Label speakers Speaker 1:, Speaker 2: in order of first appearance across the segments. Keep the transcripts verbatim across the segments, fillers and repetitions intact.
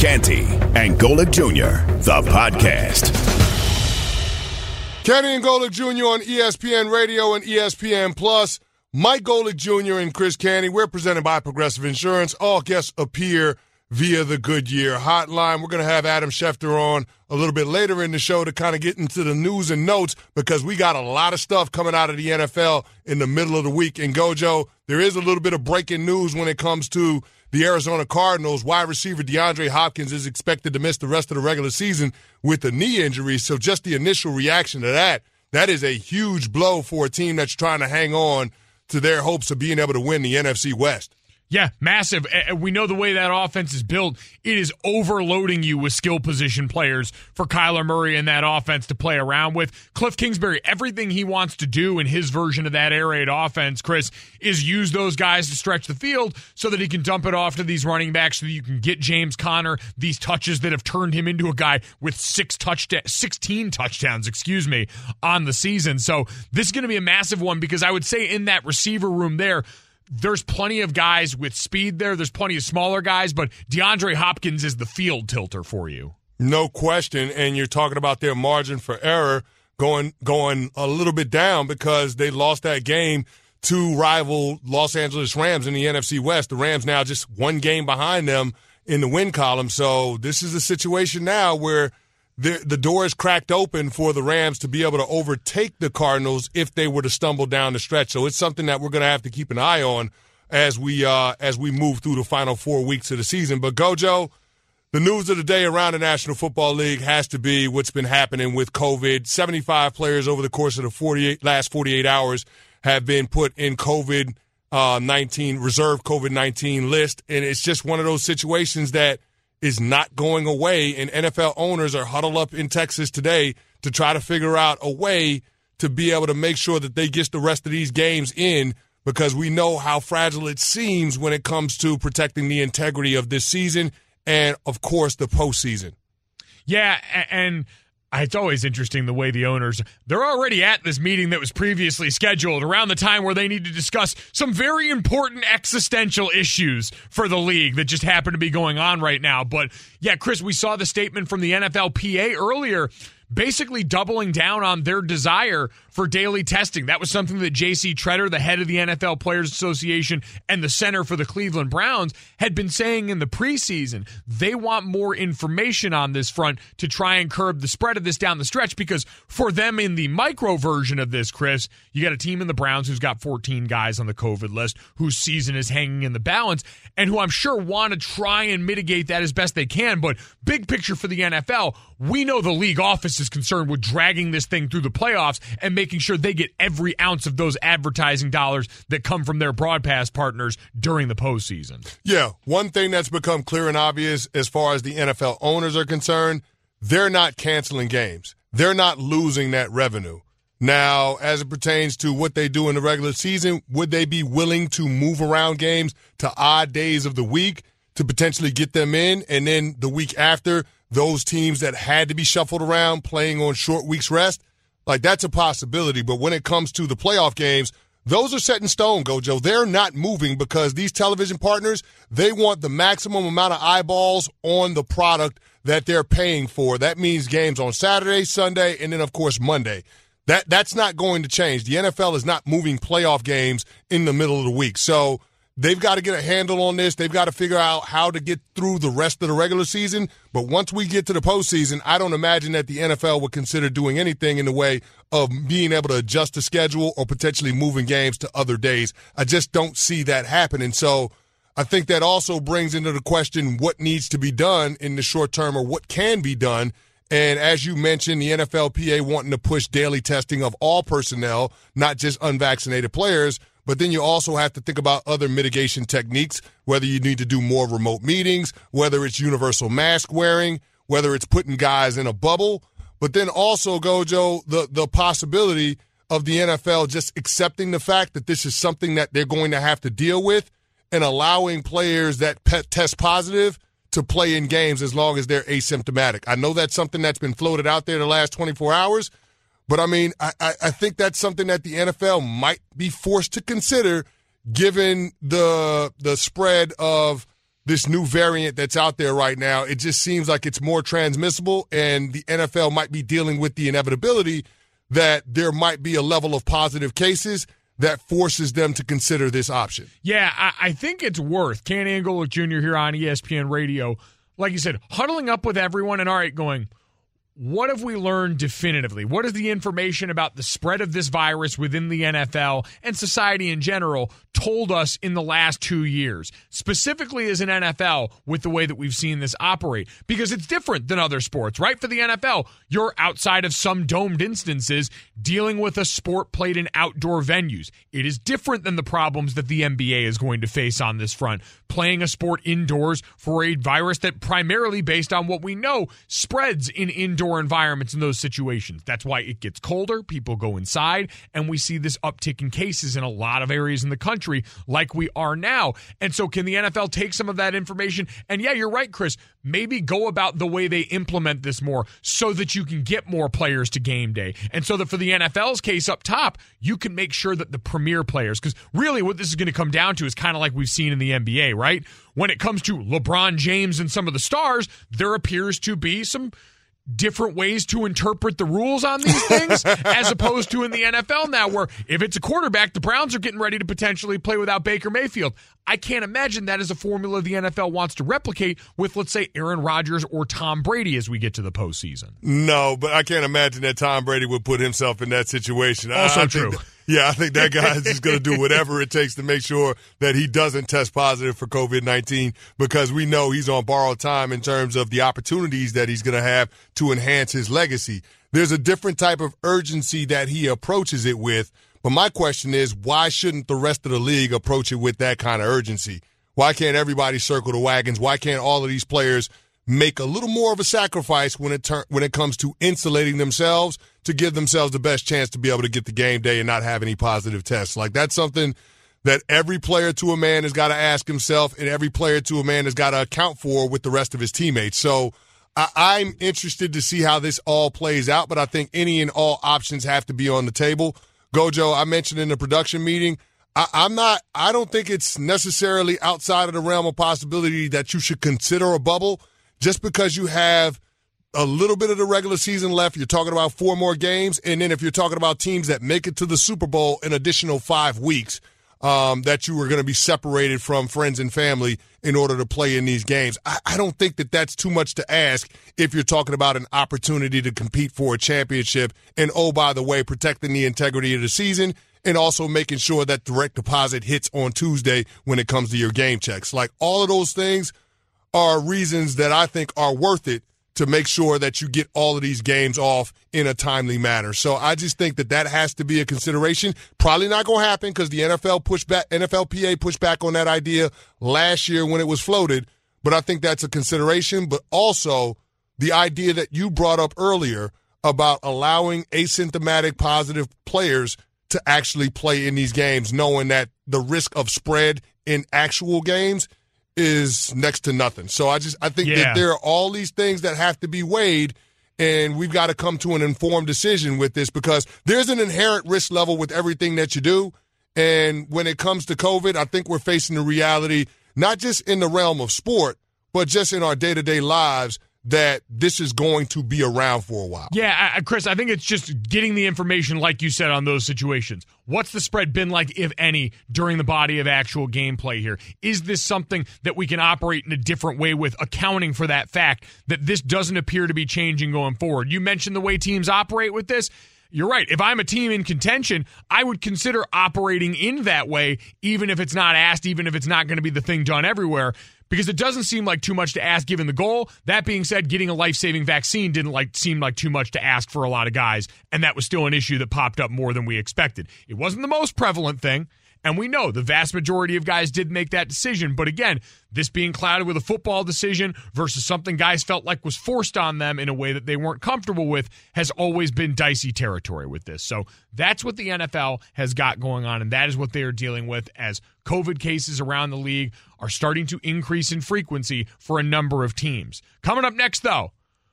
Speaker 1: Canty and Golic Junior, the podcast.
Speaker 2: Canty and Golic Junior on E S P N Radio and E S P N Plus. Mike Golic Junior and Chris Canty. We're presented by Progressive Insurance. All guests appear via the Goodyear hotline. We're going to have Adam Schefter on a little bit later in the show to kind of get into the news and notes because we got a lot of stuff coming out of the N F L in the middle of the week. And Gojo, there is a little bit of breaking news when it comes to the Arizona Cardinals. Wide receiver DeAndre Hopkins is expected to miss the rest of the regular season with a knee injury. So just the initial reaction to that, that is a huge blow for a team that's trying to hang on to their hopes of being able to win the N F C West.
Speaker 3: Yeah, massive. We know the way that offense is built. It is overloading you with skill position players for Kyler Murray and that offense to play around with. Cliff Kingsbury, everything he wants to do in his version of that air raid offense, Chris, is use those guys to stretch the field so that he can dump it off to these running backs so that you can get James Conner these touches that have turned him into a guy with six touchdown, sixteen touchdowns, excuse me, on the season. So this is going to be a massive one because I would say in that receiver room there, there's plenty of guys with speed there. There's plenty of smaller guys, but DeAndre Hopkins is the field tilter for you.
Speaker 2: No question, and you're talking about their margin for error going going a little bit down because they lost that game to rival Los Angeles Rams in the N F C West. The Rams now just one game behind them in the win column. So this is a situation now where the the door is cracked open for the Rams to be able to overtake the Cardinals if they were to stumble down the stretch. So it's something that we're going to have to keep an eye on as we uh, as we move through the final four weeks of the season. But Gojo, the news of the day around the National Football League has to be what's been happening with COVID. seventy-five players over the course of the forty-eight last forty-eight hours have been put in COVID nineteen, reserve COVID nineteen list. And it's just one of those situations that is not going away, and N F L owners are huddled up in Texas today to try to figure out a way to be able to make sure that they get the rest of these games in because we know how fragile it seems when it comes to protecting the integrity of this season and, of course, the postseason.
Speaker 3: Yeah, and it's always interesting the way the owners, they're already at this meeting that was previously scheduled around the time where they need to discuss some very important existential issues for the league that just happen to be going on right now. But yeah, Chris, we saw the statement from the N F L P A earlier, basically doubling down on their desire for daily testing. That was something that J C Tretter, the head of the N F L Players Association and the center for the Cleveland Browns, had been saying in the preseason. They want more information on this front to try and curb the spread of this down the stretch because for them in the micro version of this, Chris, you got a team in the Browns who's got fourteen guys on the COVID list, whose season is hanging in the balance, and who I'm sure want to try and mitigate that as best they can. But big picture for the N F L, we know the league office is concerned with dragging this thing through the playoffs and making sure they get every ounce of those advertising dollars that come from their broadcast partners during the postseason.
Speaker 2: Yeah, one thing that's become clear and obvious as far as the N F L owners are concerned, they're not canceling games. They're not losing that revenue. Now, as it pertains to what they do in the regular season, would they be willing to move around games to odd days of the week to potentially get them in, and then the week after, those teams that had to be shuffled around playing on short weeks rest? Like, that's a possibility. But when it comes to the playoff games, those are set in stone, Gojo. They're not moving because these television partners, they want the maximum amount of eyeballs on the product that they're paying for. That means games on Saturday, Sunday, and then, of course, Monday. That That's not going to change. The N F L is not moving playoff games in the middle of the week. So they've got to get a handle on this. They've got to figure out how to get through the rest of the regular season. But once we get to the postseason, I don't imagine that the N F L would consider doing anything in the way of being able to adjust the schedule or potentially moving games to other days. I just don't see that happening. So I think that also brings into the question what needs to be done in the short term or what can be done. And as you mentioned, the N F L P A wanting to push daily testing of all personnel, not just unvaccinated players. But then you also have to think about other mitigation techniques, whether you need to do more remote meetings, whether it's universal mask wearing, whether it's putting guys in a bubble. But then also, Gojo, the, the possibility of the N F L just accepting the fact that this is something that they're going to have to deal with and allowing players that pe- test positive to play in games as long as they're asymptomatic. I know that's something that's been floated out there the last twenty-four hours, but, I mean, I, I think that's something that the N F L might be forced to consider given the the spread of this new variant that's out there right now, it just seems like it's more transmissible, and the N F L might be dealing with the inevitability that there might be a level of positive cases that forces them to consider this option.
Speaker 3: Yeah, I, I think it's worth Ken Angolik Junior here on E S P N Radio, like you said, huddling up with everyone and all right, going, what have we learned definitively? What is the information about the spread of this virus within the N F L and society in general told us in the last two years, specifically as an N F L with the way that we've seen this operate? Because it's different than other sports, right? For the N F L, you're outside of some domed instances dealing with a sport played in outdoor venues. It is different than the problems that the N B A is going to face on this front, playing a sport indoors for a virus that primarily, based on what we know, spreads in indoor environments in those situations. That's why it gets colder, people go inside, and we see this uptick in cases in a lot of areas in the country like we are now. And so can the N F L take some of that information? And yeah, you're right, Chris, maybe go about the way they implement this more so that you can get more players to game day. And so that for the N F L's case up top, you can make sure that the premier players, because really what this is going to come down to is kind of like we've seen in the N B A, right? When it comes to LeBron James and some of the stars, there appears to be some different ways to interpret the rules on these things as opposed to in the N F L now, where if it's a quarterback, the Browns are getting ready to potentially play without Baker Mayfield. I can't imagine that is a formula the N F L wants to replicate with, let's say, Aaron Rodgers or Tom Brady as we get to the postseason.
Speaker 2: No, but I can't imagine that Tom Brady would put himself in that situation.
Speaker 3: Also
Speaker 2: I, I
Speaker 3: true.
Speaker 2: Think that, yeah, I think that guy is just going to do whatever it takes to make sure that he doesn't test positive for covid nineteen, because we know he's on borrowed time in terms of the opportunities that he's going to have to enhance his legacy. There's a different type of urgency that he approaches it with. But my question is, why shouldn't the rest of the league approach it with that kind of urgency? Why can't everybody circle the wagons? Why can't all of these players make a little more of a sacrifice when it ter- when it comes to insulating themselves to give themselves the best chance to be able to get the game day and not have any positive tests? Like, that's something that every player to a man has got to ask himself, and every player to a man has got to account for with the rest of his teammates. So I- I'm interested to see how this all plays out, but I think any and all options have to be on the table. Gojo, I mentioned in the production meeting, I, I'm not, I don't think it's necessarily outside of the realm of possibility that you should consider a bubble just because you have a little bit of the regular season left. You're talking about four more games. And then if you're talking about teams that make it to the Super Bowl an additional five weeks, um, that you were going to be separated from friends and family in order to play in these games. I, I don't think that that's too much to ask if you're talking about an opportunity to compete for a championship and, oh, by the way, protecting the integrity of the season and also making sure that direct deposit hits on Tuesday when it comes to your game checks. Like, all of those things are reasons that I think are worth it to make sure that you get all of these games off in a timely manner. So I just think that that has to be a consideration. Probably not going to happen because the N F L pushed back, N F L P A pushed back on that idea last year when it was floated. But I think that's a consideration. But also the idea that you brought up earlier about allowing asymptomatic positive players to actually play in these games, knowing that the risk of spread in actual games is next to nothing. So I just I think
Speaker 3: yeah.
Speaker 2: that there are all these things that have to be weighed, and we've got to come to an informed decision with this because there's an inherent risk level with everything that you do. And when it comes to COVID, I think we're facing the reality, not just in the realm of sport, but just in our day-to-day lives, that this is going to be around for a while.
Speaker 3: Yeah, I, Chris, I think it's just getting the information, like you said, on those situations. What's the spread been like, if any, during the body of actual gameplay here? Is this something that we can operate in a different way with, accounting for that fact that this doesn't appear to be changing going forward? You mentioned the way teams operate with this. You're right. If I'm a team in contention, I would consider operating in that way, even if it's not asked, even if it's not going to be the thing done everywhere, because it doesn't seem like too much to ask given the goal. That being said, getting a life-saving vaccine didn't like seem like too much to ask for a lot of guys, and that was still an issue that popped up more than we expected. It wasn't the most prevalent thing, and we know the vast majority of guys did make that decision. But again, this being clouded with a football decision versus something guys felt like was forced on them in a way that they weren't comfortable with has always been dicey territory with this. So that's what the N F L has got going on, and that is what they are dealing with as COVID cases around the league are starting to increase in frequency for a number of teams. Coming up next, though,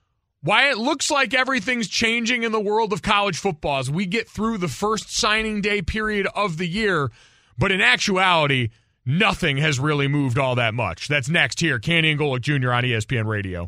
Speaker 3: why it looks like everything's changing in the world of college football as we get through the first signing day period of the year. But in actuality, nothing has really moved all that much. That's next here. Canty and Golick Junior on E S P N Radio.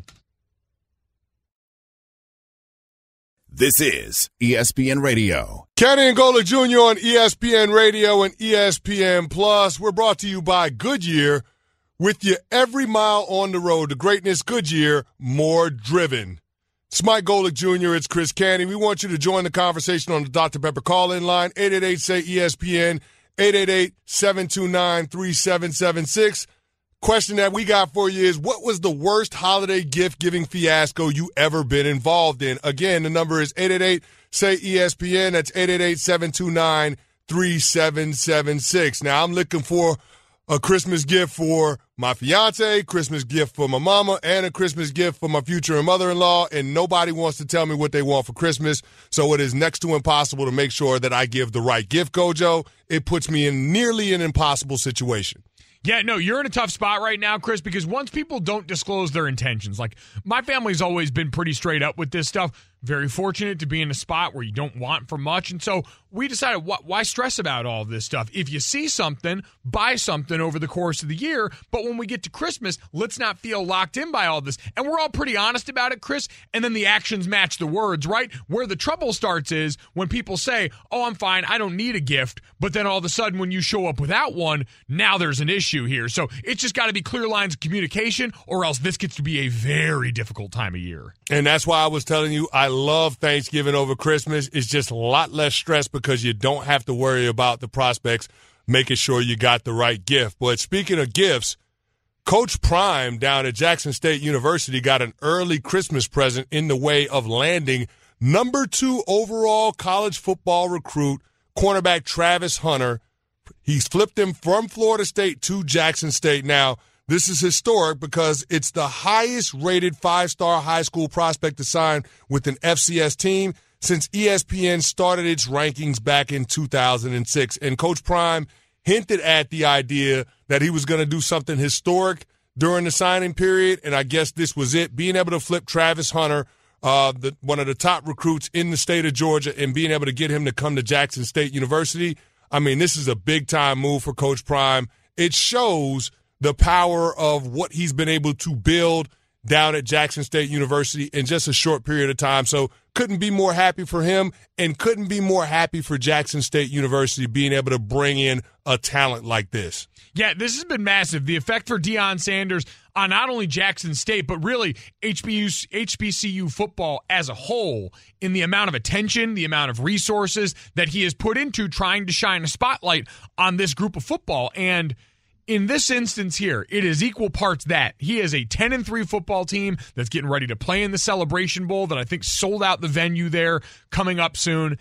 Speaker 1: This is E S P N Radio.
Speaker 2: Canty and Golick Junior on E S P N Radio and E S P N Plus. We're brought to you by Goodyear. With you every mile on the road to greatness, Goodyear, more driven. It's Mike Golick Junior It's Chris Canty. We want you to join the conversation on the Doctor Pepper call-in line, eight eight eight, say E S P N, eight eight eight, seven two nine, three seven seven six. Question that we got for you is, what was the worst holiday gift-giving fiasco you ever been involved in? Again, the number is eight eight eight, say E S P N. That's eight eight eight, seven two nine, three seven seven six. Now, I'm looking for a Christmas gift for my fiance, Christmas gift for my mama, and a Christmas gift for my future mother-in-law, and nobody wants to tell me what they want for Christmas, so it is next to impossible to make sure that I give the right gift, Gojo. It puts me in nearly an impossible situation.
Speaker 3: Yeah, no, you're in a tough spot right now, Chris, because once people don't disclose their intentions, like my family's always been pretty straight up with this stuff. Very fortunate to be in a spot where you don't want for much. And so we decided, what, why stress about all this stuff? If you see something, buy something over the course of the year. But when we get to Christmas, let's not feel locked in by all this. And we're all pretty honest about it, Chris. And then the actions match the words, right? Where the trouble starts is when people say, oh, I'm fine, I don't need a gift. But then all of a sudden when you show up without one, now there's an issue here. So it's just got to be clear lines of communication, or else this gets to be a very difficult time of year.
Speaker 2: And that's why I was telling you, I love Thanksgiving over Christmas. It's just a lot less stress because you don't have to worry about the prospects making sure you got the right gift. But speaking of gifts, Coach Prime down at Jackson State University got an early Christmas present in the way of landing number two overall college football recruit, cornerback Travis Hunter. He's flipped him from Florida State to Jackson State. Now, this is historic because it's the highest-rated five-star high school prospect to sign with an F C S team since E S P N started its rankings back in two thousand six. And Coach Prime hinted at the idea that he was going to do something historic during the signing period, and I guess this was it. Being able to flip Travis Hunter, uh, the, one of the top recruits in the state of Georgia, and being able to get him to come to Jackson State University, I mean, this is a big-time move for Coach Prime. It shows the power of what he's been able to build down at Jackson State University in just a short period of time. So couldn't be more happy for him, and couldn't be more happy for Jackson State University being able to bring in a talent like this.
Speaker 3: Yeah, this has been massive. The effect for Deion Sanders on not only Jackson State, but really H B C U football as a whole, in the amount of attention, the amount of resources that he has put into trying to shine a spotlight on this group of football. And in this instance here, it is equal parts that. He is a ten and three football team that's getting ready to play in the Celebration Bowl that I think sold out the venue there coming up soon.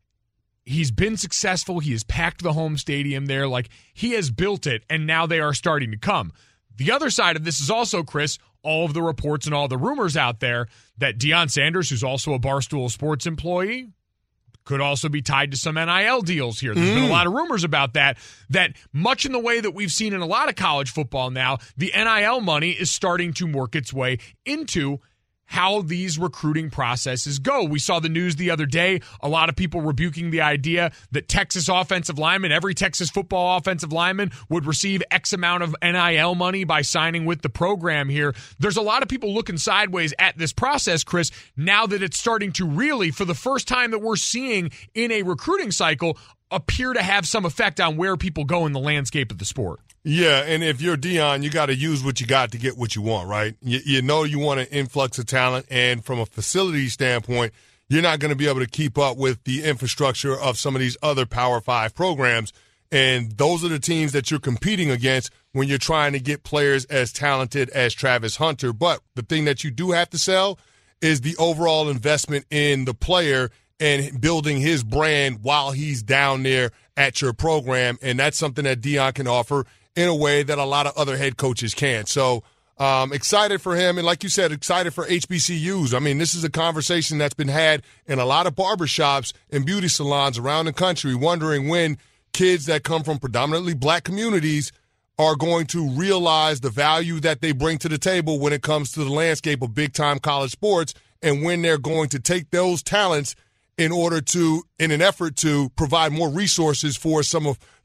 Speaker 3: He's been successful. He has packed the home stadium there. Like, he has built it, and now they are starting to come. The other side of this is also, Chris, all of the reports and all the rumors out there that Deion Sanders, who's also a Barstool Sports employee, could also be tied to some N I L deals here. There's mm. been a lot of rumors about that, that much in the way that we've seen in a lot of college football now, the N I L money is starting to work its way into how these recruiting processes go. We saw the news the other day, a lot of people rebuking the idea that Texas offensive linemen, every Texas football offensive lineman would receive X amount of N I L money by signing with the program here. There's a lot of people looking sideways at this process, Chris, now that it's starting to really, for the first time that we're seeing in a recruiting cycle, appear to have some effect on where people go in the landscape of the sport.
Speaker 2: Yeah, and if you're Deion, you got to use what you got to get what you want, right? You, you know you want an influx of talent, and from a facility standpoint, you're not going to be able to keep up with the infrastructure of some of these other Power Five programs, and those are the teams that you're competing against when you're trying to get players as talented as Travis Hunter. But the thing that you do have to sell is the overall investment in the player and building his brand while he's down there at your program, and that's something that Deion can offer in a way that a lot of other head coaches can't. So um, excited for him, and like you said, excited for H B C Us. I mean, this is a conversation that's been had in a lot of barbershops and beauty salons around the country, wondering when kids that come from predominantly black communities are going to realize the value that they bring to the table when it comes to the landscape of big-time college sports, and when they're going to take those talents in order to, in an effort to provide more resources for some of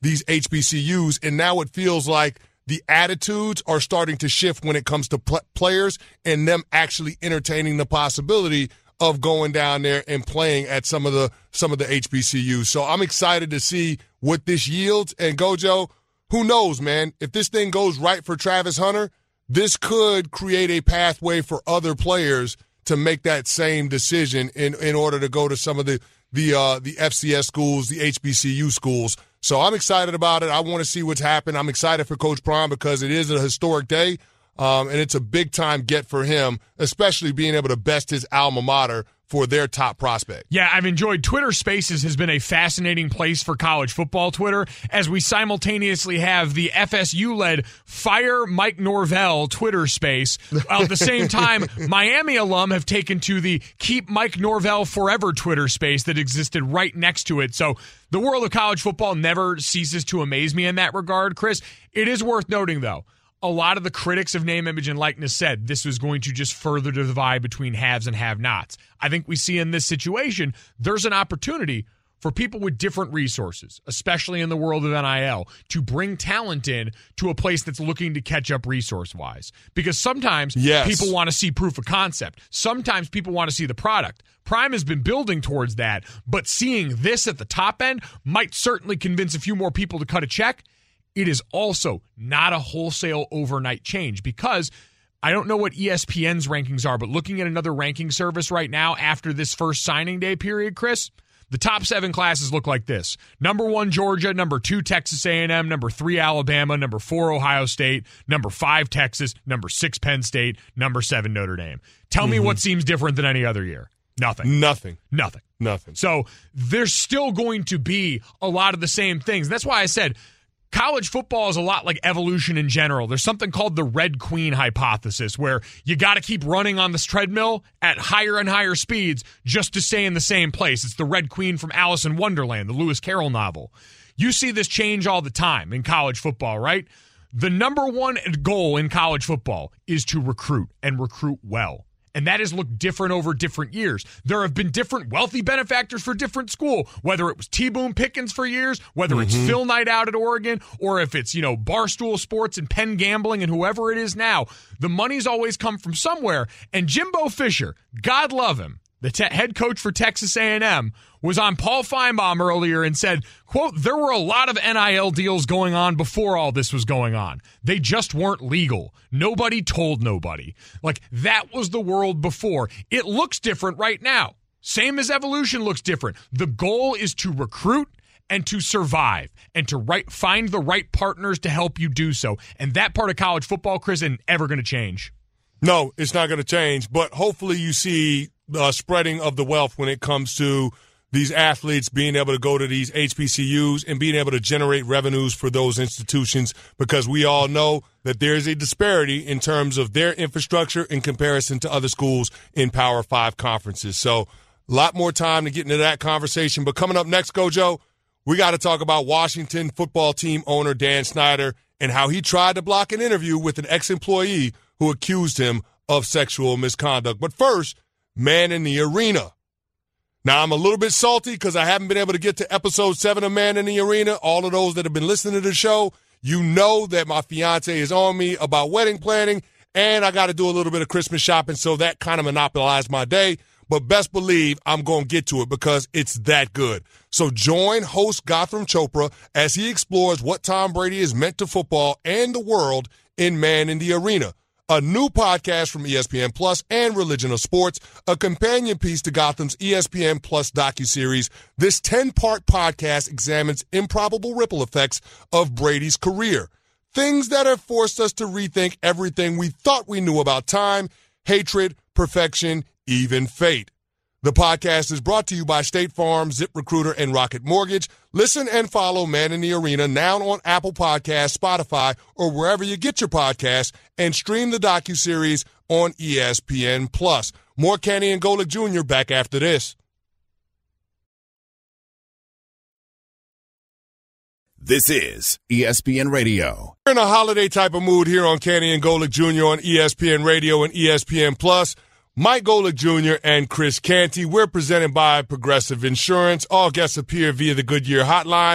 Speaker 2: these H B C Us, and now it feels like the attitudes are starting to shift when it comes to pl- players and them actually entertaining the possibility of going down there and playing at some of the some of the H B C Us. So I'm excited to see what this yields. And Gojo, who knows, man? If this thing goes right for Travis Hunter, this could create a pathway for other players to make that same decision in, in order to go to some of the the uh, the F C S schools, the H B C U schools. So I'm excited about it. I want to see what's happened. I'm excited for Coach Prime because it is a historic day, um, and it's a big-time get for him, especially being able to best his alma mater for their top prospect.
Speaker 3: Yeah, I've enjoyed Twitter Spaces has been a fascinating place for college football Twitter as we simultaneously have the F S U-led Fire Mike Norvell Twitter space. While at the same time, Miami alum have taken to the Keep Mike Norvell Forever Twitter space that existed right next to it. So the world of college football never ceases to amaze me in that regard, Chris. It is worth noting, though, a lot of the critics of name, image, and likeness said this was going to just further the divide between haves and have-nots. I think we see in this situation, there's an opportunity for people with different resources, especially in the world of N I L, to bring talent in to a place that's looking to catch up resource-wise. Because sometimes
Speaker 2: yes.
Speaker 3: people want to see proof of concept. Sometimes people want to see the product. Prime has been building towards that, but seeing this at the top end might certainly convince a few more people to cut a check. It is also not a wholesale overnight change because I don't know what E S P N's rankings are, but looking at another ranking service right now after this first signing day period, Chris, the top seven classes look like this. Number one, Georgia. Number two, Texas A and M. Number three, Alabama. Number four, Ohio State. Number five, Texas. Number six, Penn State. Number seven, Notre Dame. Tell mm-hmm. me what seems different than any other year. Nothing.
Speaker 2: Nothing.
Speaker 3: Nothing.
Speaker 2: Nothing.
Speaker 3: So there's still going to be a lot of the same things. That's why I said college football is a lot like evolution in general. There's something called the Red Queen hypothesis where you got to keep running on this treadmill at higher and higher speeds just to stay in the same place. It's the Red Queen from Alice in Wonderland, the Lewis Carroll novel. You see this change all the time in college football, right? The number one goal in college football is to recruit and recruit well. And that has looked different over different years. There have been different wealthy benefactors for different school, whether it was T-Boone Pickens for years, whether mm-hmm. it's Phil Knight out at Oregon, or if it's, you know, Barstool Sports and Penn Gambling and whoever it is now. The money's always come from somewhere. And Jimbo Fisher, God love him, the te- head coach for Texas A and M, was on Paul Feinbaum earlier and said, quote, there were a lot of N I L deals going on before all this was going on. They just weren't legal. Nobody told nobody. Like, that was the world before. It looks different right now. Same as evolution looks different. The goal is to recruit and to survive and to right, find the right partners to help you do so. And that part of college football, Chris, isn't ever going to change.
Speaker 2: No, it's not going to change. But hopefully you see the spreading of the wealth when it comes to these athletes being able to go to these H B C Us and being able to generate revenues for those institutions, because we all know that there's a disparity in terms of their infrastructure in comparison to other schools in Power Five conferences. So a lot more time to get into that conversation. But coming up next, Gojo, we got to talk about Washington football team owner Dan Snyder and how he tried to block an interview with an ex-employee who accused him of sexual misconduct. But first, Man in the Arena. Now, I'm a little bit salty because I haven't been able to get to episode seven of Man in the Arena. All of those that have been listening to the show, you know that my fiance is on me about wedding planning, and I got to do a little bit of Christmas shopping, so that kind of monopolized my day. But best believe I'm going to get to it because it's that good. So join host Gotham Chopra as he explores what Tom Brady has meant to football and the world in Man in the Arena, a new podcast from E S P N Plus and Religion of Sports, a companion piece to Gotham's E S P N Plus docuseries. This ten-part podcast examines improbable ripple effects of Brady's career, things that have forced us to rethink everything we thought we knew about time, hatred, perfection, even fate. The podcast is brought to you by State Farm, ZipRecruiter, and Rocket Mortgage. Listen and follow Man in the Arena now on Apple Podcasts, Spotify, or wherever you get your podcasts, and stream the docuseries on E S P N Plus. More Kenny and Golick Junior back after this.
Speaker 1: This is E S P N Radio.
Speaker 2: We're in a holiday type of mood here on Kenny and Golick Junior on E S P N Radio and E S P N Plus. Mike Golick Junior and Chris Canty. We're presented by Progressive Insurance. All guests appear via the Goodyear hotline.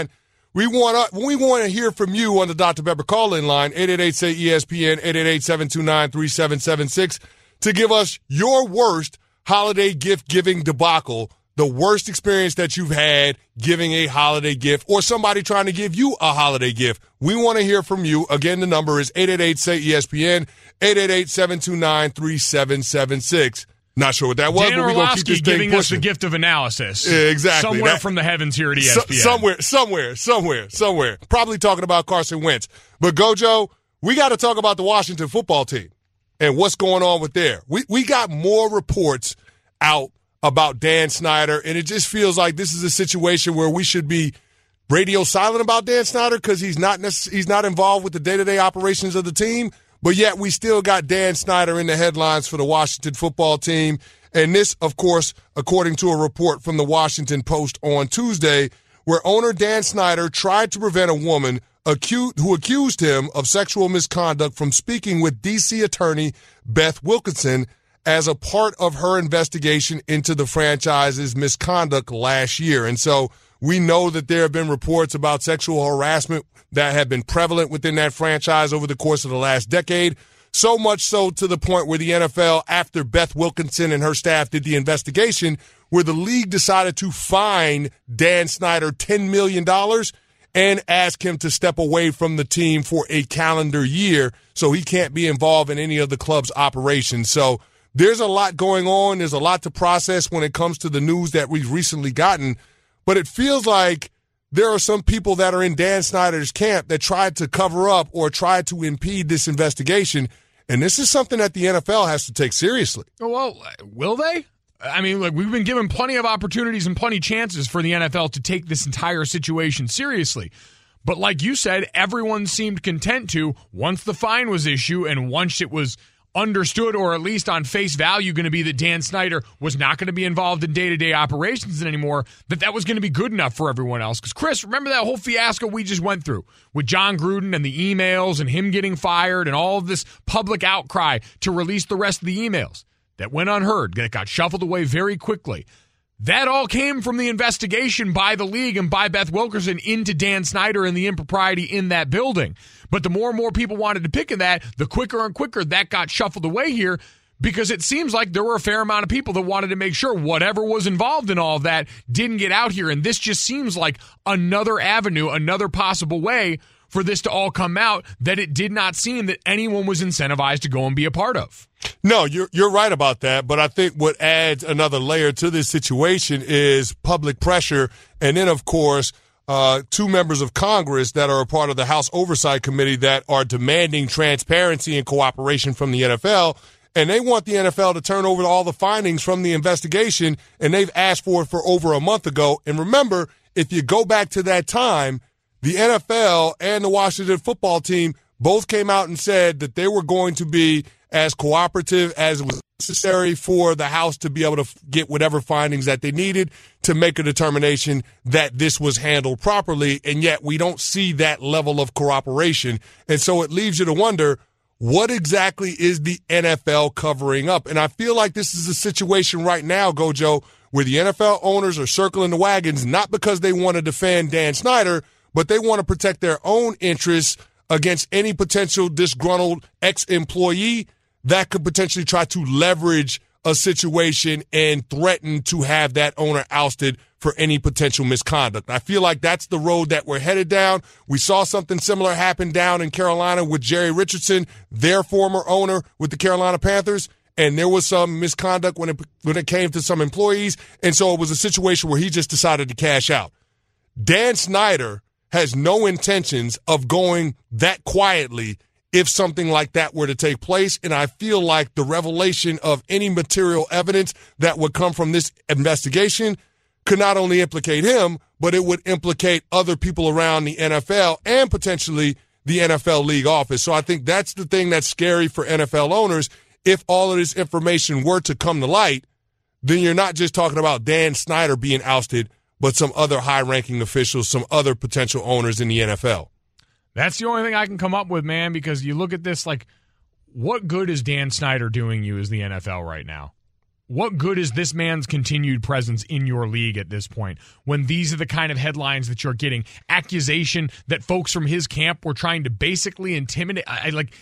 Speaker 2: we want to we want to hear from you on the Doctor Pepper call-in line, eight eight eight, say E S P N, eight eight eight, seven two nine, three seven seven six, to give us your worst holiday gift-giving debacle, the worst experience that you've had giving a holiday gift or somebody trying to give you a holiday gift. We want to hear from you. Again, the number is eight eight eight, say E S P N, eight eight eight, seven two nine, three seven seven six. Not sure what that was,
Speaker 3: Dan
Speaker 2: but we're going to keep this thing
Speaker 3: giving
Speaker 2: pushing.
Speaker 3: us the gift of analysis.
Speaker 2: Yeah, exactly.
Speaker 3: Somewhere
Speaker 2: That,
Speaker 3: from the heavens here at E S P N.
Speaker 2: So, somewhere, somewhere, somewhere, somewhere. Probably talking about Carson Wentz. But, Gojo, we got to talk about the Washington football team and what's going on with there. We we got more reports out about Dan Snyder, and it just feels like this is a situation where we should be radio silent about Dan Snyder because he's not necess- he's not involved with the day-to-day operations of the team. But yet we still got Dan Snyder in the headlines for the Washington football team. And this, of course, according to a report from the Washington Post on Tuesday, where owner Dan Snyder tried to prevent a woman accused, who accused him of sexual misconduct from speaking with D C attorney Beth Wilkinson as a part of her investigation into the franchise's misconduct last year. And so we know that there have been reports about sexual harassment that have been prevalent within that franchise over the course of the last decade, so much so to the point where the N F L, after Beth Wilkinson and her staff did the investigation, where the league decided to fine Dan Snyder ten million dollars and ask him to step away from the team for a calendar year so he can't be involved in any of the club's operations. So there's a lot going on. There's a lot to process when it comes to the news that we've recently gotten. But it feels like there are some people that are in Dan Snyder's camp that tried to cover up or tried to impede this investigation. And this is something that the N F L has to take seriously.
Speaker 3: Well, will they? I mean, look, we've been given plenty of opportunities and plenty of chances for the N F L to take this entire situation seriously. But like you said, everyone seemed content to, once the fine was issued and once it was understood, or at least on face value, going to be that Dan Snyder was not going to be involved in day-to-day operations anymore, that that was going to be good enough for everyone else. Because, Chris, remember that whole fiasco we just went through with John Gruden and the emails and him getting fired and all of this public outcry to release the rest of the emails that went unheard, that got shuffled away very quickly. That all came from the investigation by the league and by Beth Wilkinson into Dan Snyder and the impropriety in that building. But the more and more people wanted to pick at that, the quicker and quicker that got shuffled away here, because it seems like there were a fair amount of people that wanted to make sure whatever was involved in all of that didn't get out here. And this just seems like another avenue, another possible way for this to all come out that it did not seem that anyone was incentivized to go and be a part of.
Speaker 2: No, you're you're right about that, but I think what adds another layer to this situation is public pressure, and then, of course, uh, two members of Congress that are a part of the House Oversight Committee that are demanding transparency and cooperation from the N F L, and they want the N F L to turn over all the findings from the investigation, and they've asked for it for over a month ago. And remember, if you go back to that time, the N F L and the Washington football team both came out and said that they were going to be as cooperative as was necessary for the House to be able to get whatever findings that they needed to make a determination that this was handled properly. And yet we don't see that level of cooperation. And so it leaves you to wonder, what exactly is the N F L covering up? And I feel like this is a situation right now, Gojo, where the N F L owners are circling the wagons, not because they want to defend Dan Snyder, but they want to protect their own interests against any potential disgruntled ex-employee that could potentially try to leverage a situation and threaten to have that owner ousted for any potential misconduct. I feel like that's the road that we're headed down. We saw something similar happen down in Carolina with Jerry Richardson, their former owner with the Carolina Panthers, and there was some misconduct when it when it came to some employees, and so it was a situation where he just decided to cash out. Dan Snyder has no intentions of going that quietly if something like that were to take place. And I feel like the revelation of any material evidence that would come from this investigation could not only implicate him, but it would implicate other people around the N F L and potentially the N F L league office. So I think that's the thing that's scary for N F L owners. If all of this information were to come to light, then you're not just talking about Dan Snyder being ousted, but some other high-ranking officials, some other potential owners in the N F L.
Speaker 3: That's the only thing I can come up with, man, because you look at this, like, what good is Dan Snyder doing you as the N F L right now? what good is this man's continued presence in your league at this point when these are the kind of headlines that you're getting? Accusation that folks from his camp were trying to basically intimidate. I, I like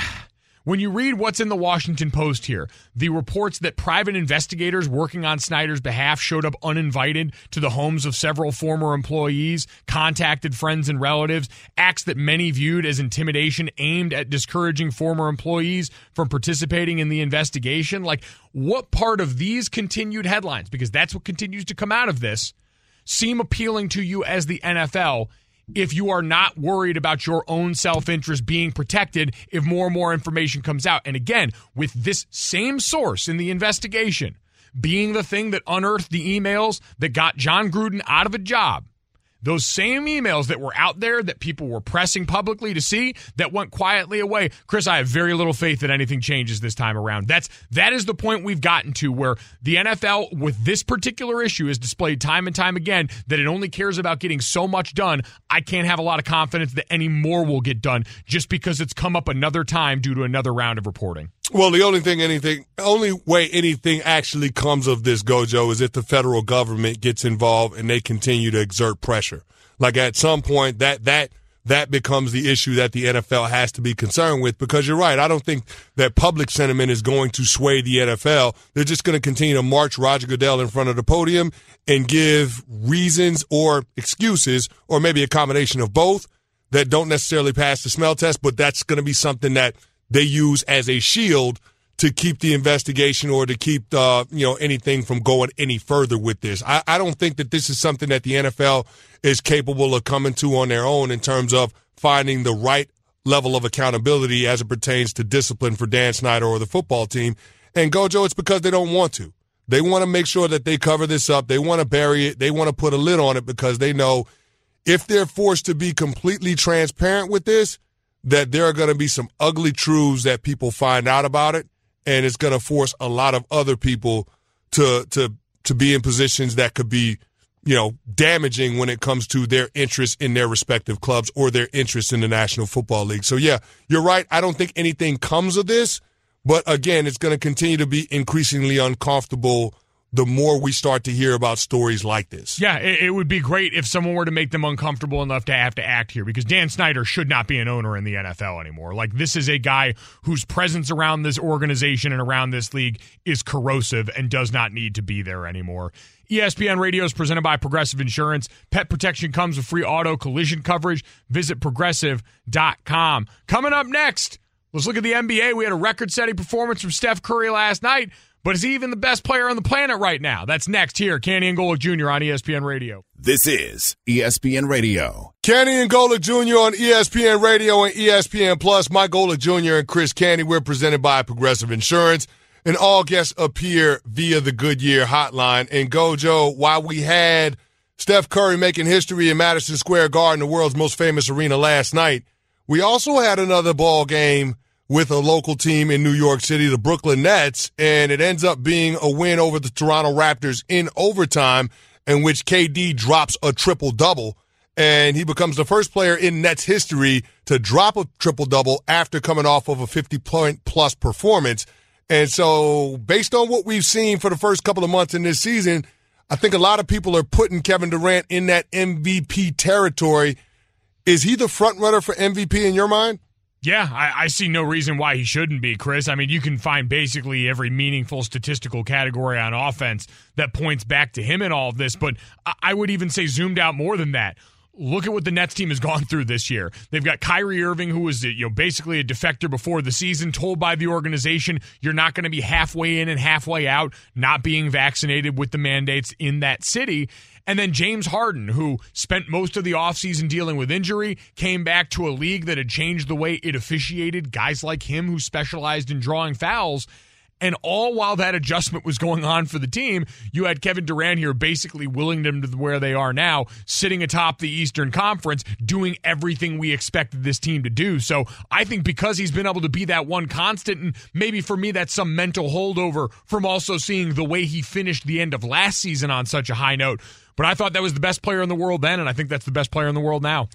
Speaker 3: when you read what's in the Washington Post here, the reports that private investigators working on Snyder's behalf showed up uninvited to the homes of several former employees, contacted friends and relatives, acts that many viewed as intimidation aimed at discouraging former employees from participating in the investigation. Like, what part of these continued headlines, because that's what continues to come out of this, seem appealing to you as the N F L if you are not worried about your own self-interest being protected if more and more information comes out? And again, with this same source in the investigation being the thing that unearthed the emails that got John Gruden out of a job, those same emails that were out there that people were pressing publicly to see that went quietly away. Chris, I have very little faith that anything changes this time around. That's that is the point we've gotten to where the N F L with this particular issue has displayed time and time again that it only cares about getting so much done. I can't have a lot of confidence that any more will get done just because it's come up another time due to another round of reporting.
Speaker 2: Well, the only thing, anything, only way anything actually comes of this, Gojo, is if the federal government gets involved and they continue to exert pressure. Like at some point, that that that becomes the issue that the N F L has to be concerned with. Because you're right, I don't think that public sentiment is going to sway the N F L. They're just going to continue to march Roger Goodell in front of the podium and give reasons or excuses, or maybe a combination of both, that don't necessarily pass the smell test. But that's going to be something that they use as a shield to keep the investigation or to keep uh, you know anything from going any further with this. I, I don't think that this is something that the N F L is capable of coming to on their own in terms of finding the right level of accountability as it pertains to discipline for Dan Snyder or the football team. And Gojo, it's because they don't want to. They want to make sure that they cover this up. They want to bury it. They want to put a lid on it because they know if they're forced to be completely transparent with this, that there are going to be some ugly truths that people find out about it, and it's going to force a lot of other people to to to be in positions that could be, you know, damaging when it comes to their interest in their respective clubs or their interest in the National Football League. So, yeah, you're right. I don't think anything comes of this, but, again, it's going to continue to be increasingly uncomfortable the more we start to hear about stories like this.
Speaker 3: Yeah, it, it would be great if someone were to make them uncomfortable enough to have to act here, because Dan Snyder should not be an owner in the N F L anymore. Like, this is a guy whose presence around this organization and around this league is corrosive and does not need to be there anymore. E S P N Radio is presented by Progressive Insurance. Pet protection comes with free auto collision coverage. Visit progressive dot com. Coming up next, let's look at the N B A. We had a record-setting performance from Steph Curry last night. But is he even the best player on the planet right now? That's next here. Canty and Golick Junior on E S P N Radio.
Speaker 1: This is E S P N Radio.
Speaker 2: Canty and Golick Junior on E S P N Radio and E S P N Plus. Mike Golick Junior and Chris Canty. We're presented by Progressive Insurance. And all guests appear via the Goodyear hotline. And Gojo, while we had Steph Curry making history in Madison Square Garden, the world's most famous arena, last night, we also had another ball game with a local team in New York City, the Brooklyn Nets, and it ends up being a win over the Toronto Raptors in overtime, in which K D drops a triple-double, and he becomes the first player in Nets history to drop a triple-double after coming off of a fifty-point-plus performance. And so based on what we've seen for the first couple of months in this season, I think a lot of people are putting Kevin Durant in that M V P territory. Is he the front runner for M V P in your mind?
Speaker 3: Yeah, I, I see no reason why he shouldn't be, Chris. I mean, you can find basically every meaningful statistical category on offense that points back to him in all of this, but I, I would even say zoomed out more than that. Look at what the Nets team has gone through this year. They've got Kyrie Irving, who was you know basically a defector before the season, told by the organization, you're not going to be halfway in and halfway out, not being vaccinated with the mandates in that city. And then James Harden, who spent most of the offseason dealing with injury, came back to a league that had changed the way it officiated, guys like him who specialized in drawing fouls. And all while that adjustment was going on for the team, you had Kevin Durant here basically willing them to where they are now, sitting atop the Eastern Conference, doing everything we expected this team to do. So I think because he's been able to be that one constant, and maybe for me that's some mental holdover from also seeing the way he finished the end of last season on such a high note. But I thought that was the best player in the world then, and I think that's the best player in the world now.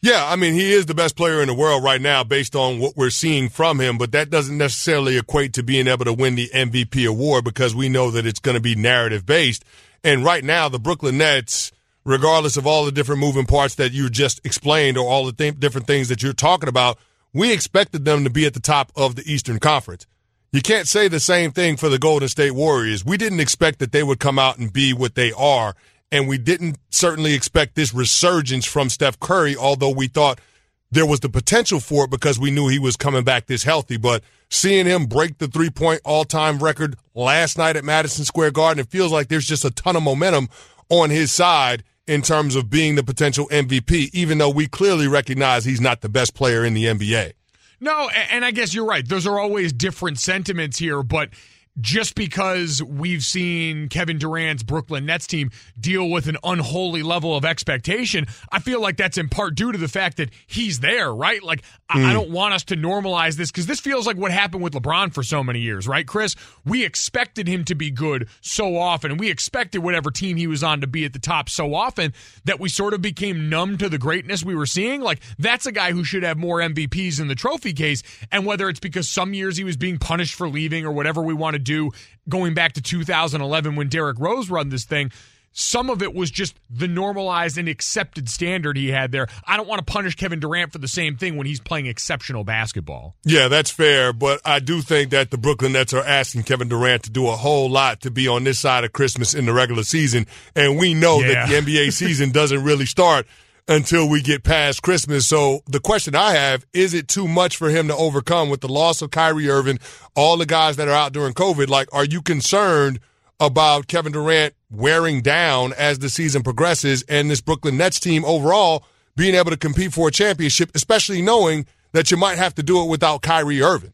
Speaker 2: Yeah, I mean, he is the best player in the world right now based on what we're seeing from him, but that doesn't necessarily equate to being able to win the M V P award because we know that it's going to be narrative-based. And right now, the Brooklyn Nets, regardless of all the different moving parts that you just explained or all the th- different things that you're talking about, we expected them to be at the top of the Eastern Conference. You can't say the same thing for the Golden State Warriors. We didn't expect that they would come out and be what they are. And we didn't certainly expect this resurgence from Steph Curry, although we thought there was the potential for it because we knew he was coming back this healthy. But seeing him break the three-point all-time record last night at Madison Square Garden, it feels like there's just a ton of momentum on his side in terms of being the potential M V P, even though we clearly recognize he's not the best player in the N B A.
Speaker 3: No, and I guess you're right. Those are always different sentiments here, but just because we've seen Kevin Durant's Brooklyn Nets team deal with an unholy level of expectation, I feel like that's in part due to the fact that he's there, right? Like, mm. I, I don't want us to normalize this because this feels like what happened with LeBron for so many years, right, Chris? We expected him to be good so often, and we expected whatever team he was on to be at the top so often that we sort of became numb to the greatness we were seeing. Like, that's a guy who should have more M V Ps in the trophy case, and whether it's because some years he was being punished for leaving or whatever we want to do, going back to two thousand eleven when Derrick Rose run this thing, some of it was just the normalized and accepted standard he had there. I don't want to punish Kevin Durant for the same thing when he's playing exceptional basketball.
Speaker 2: Yeah, that's fair, but I do think that the Brooklyn Nets are asking Kevin Durant to do a whole lot to be on this side of Christmas in the regular season, and we know yeah. that the N B A season doesn't really start until we get past Christmas. So the question I have, is it too much for him to overcome with the loss of Kyrie Irving, all the guys that are out during COVID? Like, are you concerned about Kevin Durant wearing down as the season progresses and this Brooklyn Nets team overall being able to compete for a championship, especially knowing that you might have to do it without Kyrie Irving?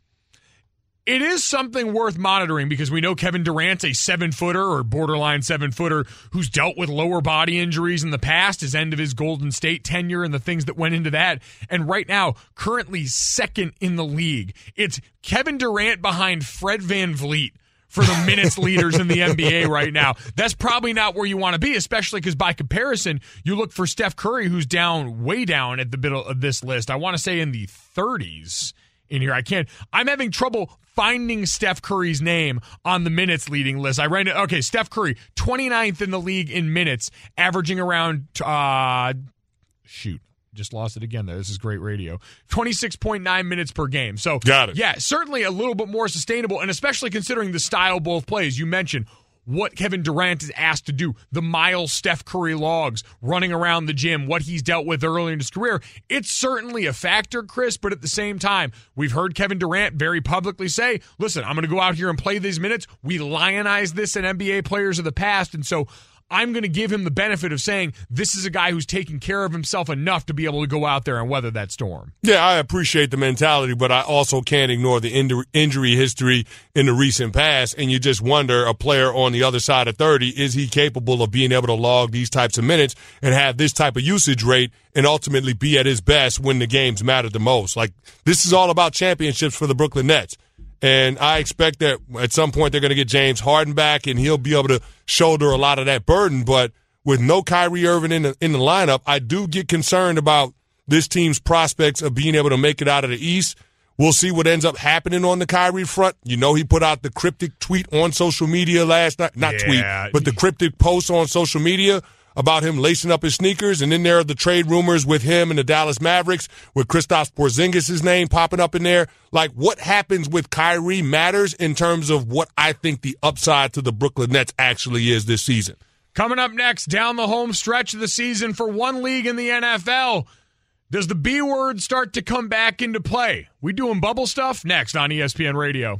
Speaker 3: It is something worth monitoring because we know Kevin Durant's a seven-footer or borderline seven-footer who's dealt with lower body injuries in the past, his end of his Golden State tenure and the things that went into that. And right now, currently second in the league. It's Kevin Durant behind Fred VanVleet for the minutes leaders in the N B A right now. That's probably not where you want to be, especially because by comparison, you look for Steph Curry, who's down, way down at the middle of this list. I want to say in the thirties. In here, I can't. I'm having trouble finding Steph Curry's name on the minutes leading list. I ran it. Okay, Steph Curry, twenty-ninth in the league in minutes, averaging around. Uh, shoot, just lost it again. There, this is great radio. twenty-six point nine minutes per game. So,
Speaker 2: got it.
Speaker 3: Yeah, certainly a little bit more sustainable, and especially considering the style both plays. You mentioned what Kevin Durant is asked to do, the Miles Steph Curry logs, running around the gym, what he's dealt with early in his career. It's certainly a factor, Chris, but at the same time, we've heard Kevin Durant very publicly say, listen, I'm going to go out here and play these minutes. We lionize this in N B A players of the past, and so I'm going to give him the benefit of saying this is a guy who's taking care of himself enough to be able to go out there and weather that storm.
Speaker 2: Yeah, I appreciate the mentality, but I also can't ignore the injury, injury history in the recent past, and you just wonder, a player on the other side of thirty, is he capable of being able to log these types of minutes and have this type of usage rate and ultimately be at his best when the games matter the most? Like, this is all about championships for the Brooklyn Nets. And I expect that at some point they're going to get James Harden back, and he'll be able to shoulder a lot of that burden. But with no Kyrie Irving in the, in the lineup, I do get concerned about this team's prospects of being able to make it out of the East. We'll see what ends up happening on the Kyrie front. You know, he put out the cryptic tweet on social media last night. Not
Speaker 3: yeah.
Speaker 2: tweet, but the cryptic post on social media about him lacing up his sneakers, and then there are the trade rumors with him and the Dallas Mavericks with Kristaps Porzingis' name popping up in there. Like, what happens with Kyrie matters in terms of what I think the upside to the Brooklyn Nets actually is this season.
Speaker 3: Coming up next, down the home stretch of the season for one league in the N F L, does the B word start to come back into play? We doing bubble stuff? Next on E S P N Radio.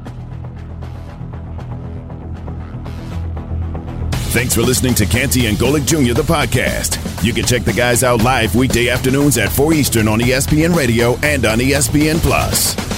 Speaker 1: Thanks for listening to Canty and Golick Junior, the podcast. You can check the guys out live weekday afternoons at four Eastern on E S P N Radio and on E S P N Plus.